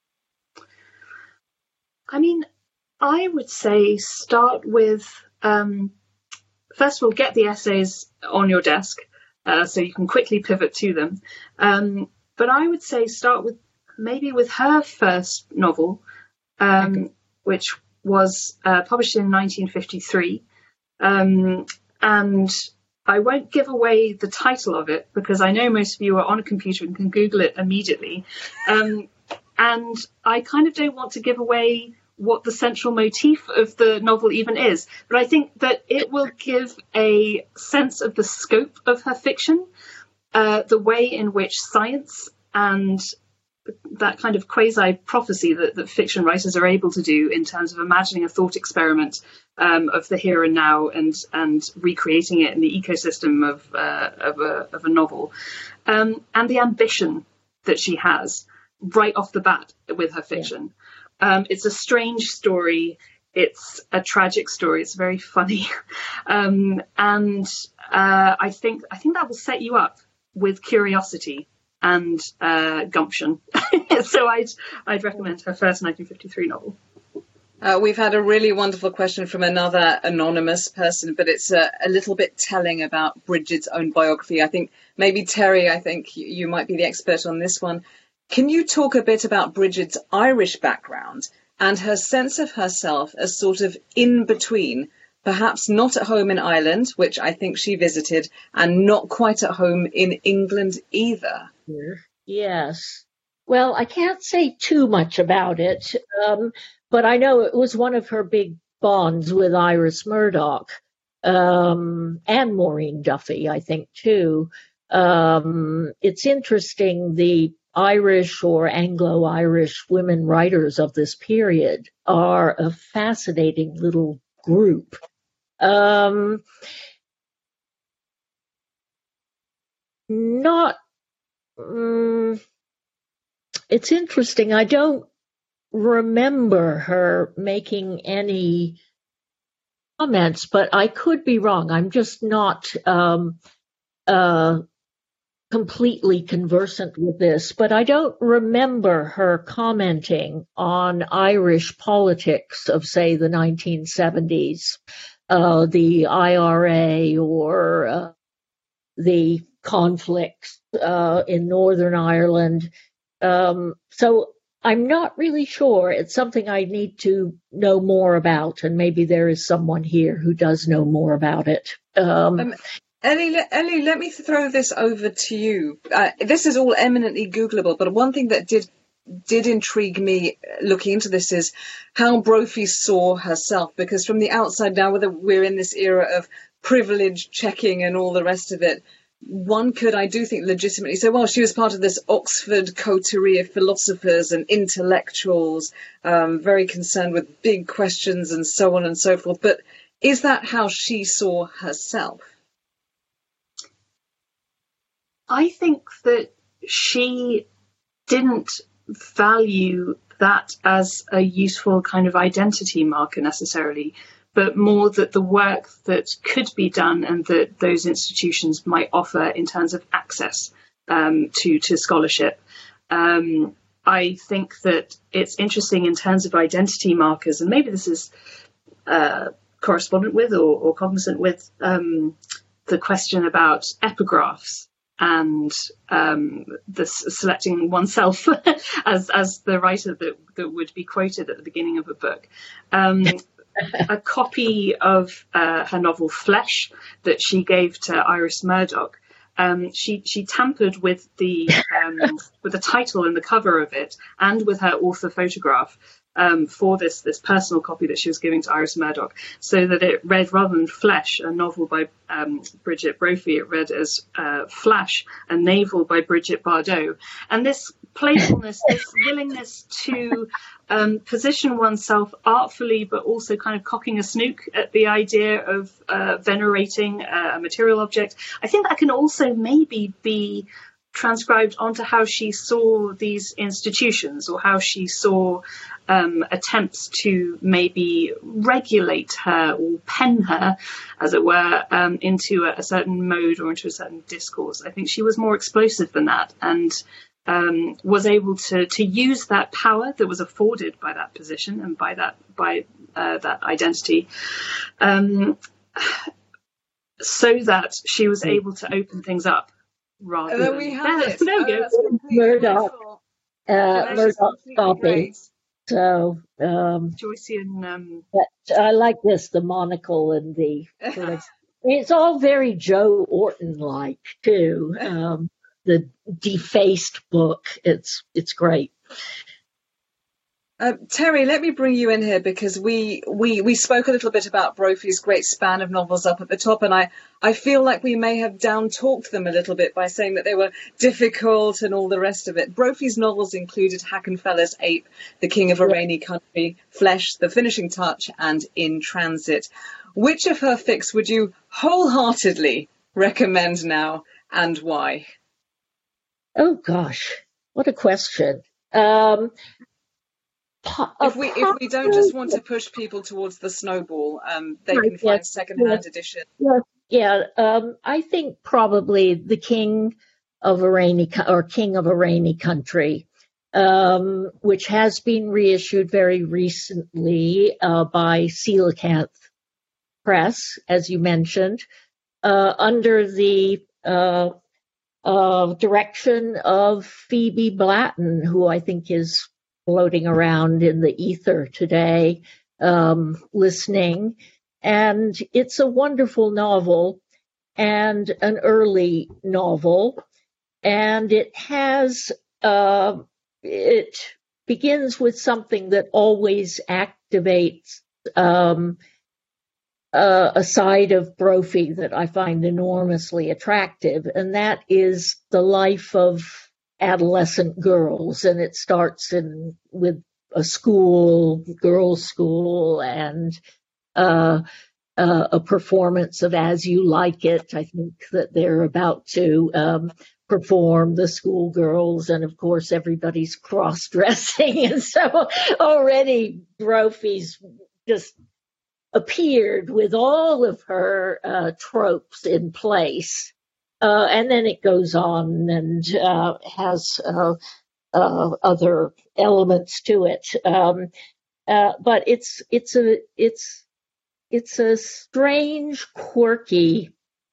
I mean, I would say start with, um, first of all, get the essays on your desk uh, so you can quickly pivot to them. Um, But I would say start with maybe with her first novel, um, okay. which was uh, published in nineteen fifty-three. Um, and I won't give away the title of it because I know most of you are on a computer and can Google it immediately. Um, and I kind of don't want to give away what the central motif of the novel even is. But I think that it will give a sense of the scope of her fiction. Uh, the way in which science and that kind of quasi-prophecy that, that fiction writers are able to do in terms of imagining a thought experiment um, of the here and now and and recreating it in the ecosystem of uh, of, a, of a novel, um, and the ambition that she has right off the bat with her fiction. Yeah. Um, it's a strange story. It's a tragic story. It's very funny, um, and uh, I think I think that will set you up with curiosity and uh, gumption. So I'd I'd recommend her first nineteen fifty-three novel. Uh, we've had a really wonderful question from another anonymous person, but it's a, a little bit telling about Bridget's own biography. I think maybe Terry, I think you, you might be the expert on this one. Can you talk a bit about Bridget's Irish background and her sense of herself as sort of in between, perhaps not at home in Ireland, which I think she visited, and not quite at home in England either? Yes. Well, I can't say too much about it, um, but I know it was one of her big bonds with Iris Murdoch, um, and Maureen Duffy, I think, too. Um, it's interesting, the Irish or Anglo-Irish women writers of this period are a fascinating little group. Um, not, um, it's interesting. I don't remember her making any comments, but I could be wrong. I'm just not um, uh, completely conversant with this, but I don't remember her commenting on Irish politics of, say, the nineteen seventies, uh, the I R A or uh, the conflicts uh, in Northern Ireland. Um, so I'm not really sure. It's something I need to know more about, and maybe there is someone here who does know more about it. Um, um, Ellie, Ellie, let me throw this over to you. Uh, this is all eminently Googleable, but one thing that did did intrigue me looking into this is how Brophy saw herself, because from the outside now, whether we're in this era of privilege checking and all the rest of it, one could, I do think, legitimately say, well, she was part of this Oxford coterie of philosophers and intellectuals, um, very concerned with big questions and so on and so forth. But is that how she saw herself? I think that she didn't value that as a useful kind of identity marker necessarily, but more that the work that could be done and that those institutions might offer in terms of access um, to, to scholarship. Um, I think that it's interesting in terms of identity markers, and maybe this is uh, correspondent with or, or cognizant with um, the question about epigraphs and um, the selecting oneself as as the writer that, that would be quoted at the beginning of a book. Um, a copy of uh, her novel Flesh that she gave to Iris Murdoch, um, she she tampered with the um, with the title and the cover of it, and with her author photograph um, for this this personal copy that she was giving to Iris Murdoch, so that it read, rather than Flesh, a novel by um, Bridget Brophy, it read as uh, Flash, a navel by Bridget Bardot. And this playfulness, this willingness to um, position oneself artfully, but also kind of cocking a snook at the idea of uh, venerating a material object, I think that can also maybe be transcribed onto how she saw these institutions, or how she saw um, attempts to maybe regulate her or pen her, as it were, um, into a, a certain mode or into a certain discourse. I think she was more explosive than that, and um, was able to to use that power that was afforded by that position and by that by uh, that identity, um, so that she was able to open things up. Rather there than, we have there, it. there we oh, go. Murdoch, uh, Murdoch copy. So, um, Joycean. Um, but I like this, the monocle and the sort of, it's all very Joe Orton-like too. Um, the defaced book. It's, it's great. Uh, Terry, let me bring you in here, because we, we, we spoke a little bit about Brophy's great span of novels up at the top, and I, I feel like we may have down-talked them a little bit by saying that they were difficult and all the rest of it. Brophy's novels included Hackenfeller's Ape, The King of a Rainy Country, Flesh, The Finishing Touch, and In Transit. Which of her fics would you wholeheartedly recommend now, and why? Oh, gosh, what a question. Um, If we if we don't just want to push people towards the Snowball, um, they can find yes, secondhand yes, edition. Yes, yeah, um, I think probably The King of a Rainy or King of a Rainy Country, um, which has been reissued very recently uh, by Coelacanth Press, as you mentioned, uh, under the uh, uh, direction of Phoebe Blatton, who I think is floating around in the ether today, um, listening. And it's a wonderful novel and an early novel. And it has, uh, it begins with something that always activates um, uh, a side of Brophy that I find enormously attractive, and that is the life of adolescent girls. And it starts in with a school, girls' school, and uh, uh, a performance of As You Like It. I think that they're about to um, perform, the schoolgirls, and of course everybody's cross-dressing, and so already Brophy's just appeared with all of her uh, tropes in place, uh, and then it goes on and uh, has uh, uh, other elements to it, um, uh, but it's it's a it's it's a strange, quirky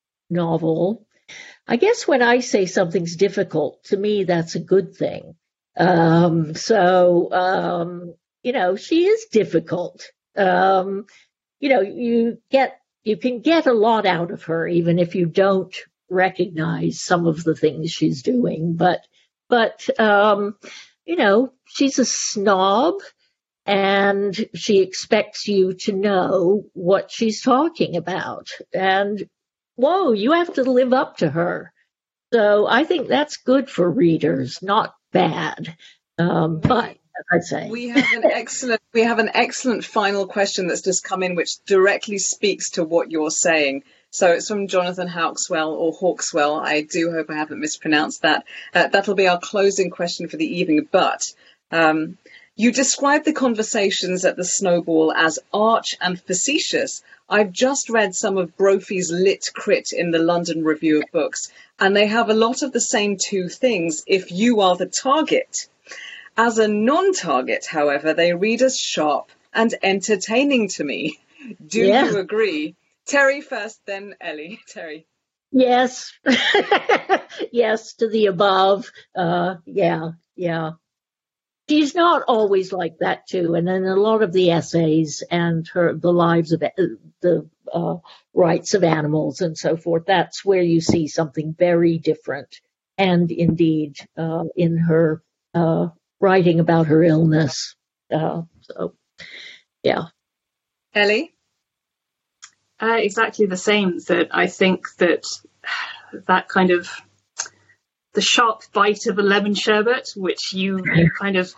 novel. I guess when I say something's difficult, to me, that's a good thing. Um, so, um, you know, she is difficult. Um, you know, you get, you can get a lot out of her, even if you don't recognize some of the things she's doing. But, but, um, you know, she's a snob and she expects you to know what she's talking about. And whoa, you have to live up to her. So I think that's good for readers, not bad. Um, but as I say, we have an excellent we have an excellent final question that's just come in, which directly speaks to what you're saying. So it's from Jonathan Hawkswell or Hawkswell. I do hope I haven't mispronounced that. Uh, that'll be our closing question for the evening. But um, you described the conversations at the Snowball as arch and facetious. I've just read some of Brophy's lit crit in the London Review of Books, and they have a lot of the same two things if you are the target. As a non-target, however, they read as sharp and entertaining to me. Do yeah. you agree? Terry first, then Ellie. Terry. Yes. Yes to the above. Uh, yeah, yeah. She's not always like that, too. And in a lot of the essays and her the lives of the uh, rights of animals and so forth, that's where you see something very different. And indeed, uh, in her uh, writing about her illness. Uh, so, yeah. Ellie? Uh, exactly the same. That I think that that kind of the sharp bite of a lemon sherbet, which you, you kind of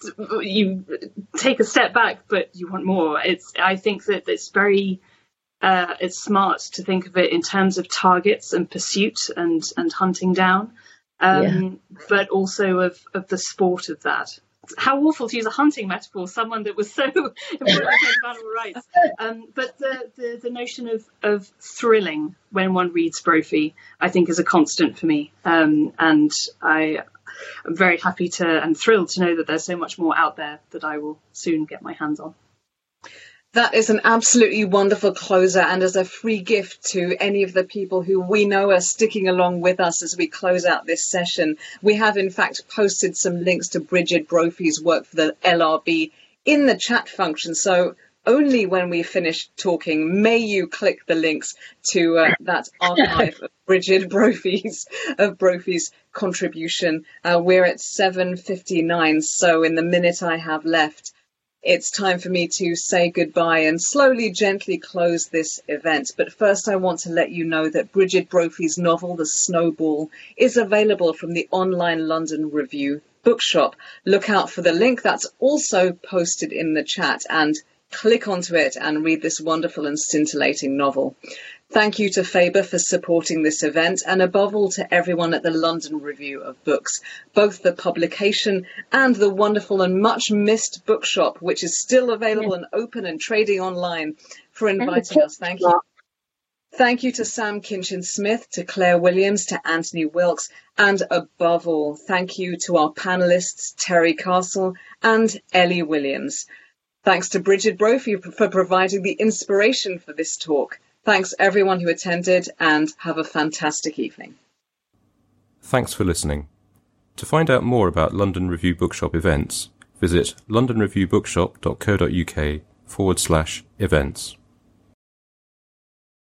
you take a step back, but you want more. It's I think that it's very uh, it's smart to think of it in terms of targets and pursuit and and hunting down, um, yeah. but also of of the sport of that. How awful to use a hunting metaphor, someone that was so important in animal rights. Um, but the, the, the notion of, of thrilling when one reads Brophy, I think, is a constant for me. Um, and I am very happy to and thrilled to know that there's so much more out there that I will soon get my hands on. That is an absolutely wonderful closer, and as a free gift to any of the people who we know are sticking along with us as we close out this session, we have in fact posted some links to Brigid Brophy's work for the L R B in the chat function. So only when we finish talking may you click the links to uh, that archive of Brigid Brophy's of Brophy's contribution. Uh, we're at seven fifty-nine, so in the minute I have left, it's time for me to say goodbye and slowly, gently close this event. But first, I want to let you know that Brigid Brophy's novel, The Snowball, is available from the online London Review bookshop. Look out for the link that's also posted in the chat and click onto it and read this wonderful and scintillating novel. Thank you to Faber for supporting this event, and above all to everyone at the London Review of Books, both the publication and the wonderful and much missed bookshop, which is still available and open and trading online, for inviting us. Thank you. Thank you to Sam Kinchin-Smith, to Claire Williams, to Anthony Wilkes, and above all, thank you to our panelists, Terry Castle and Ellie Williams. Thanks to Brigid Brophy for providing the inspiration for this talk. Thanks everyone who attended, and have a fantastic evening. Thanks for listening. To find out more about London Review Bookshop events, visit londonreviewbookshop.co.uk forward slash events.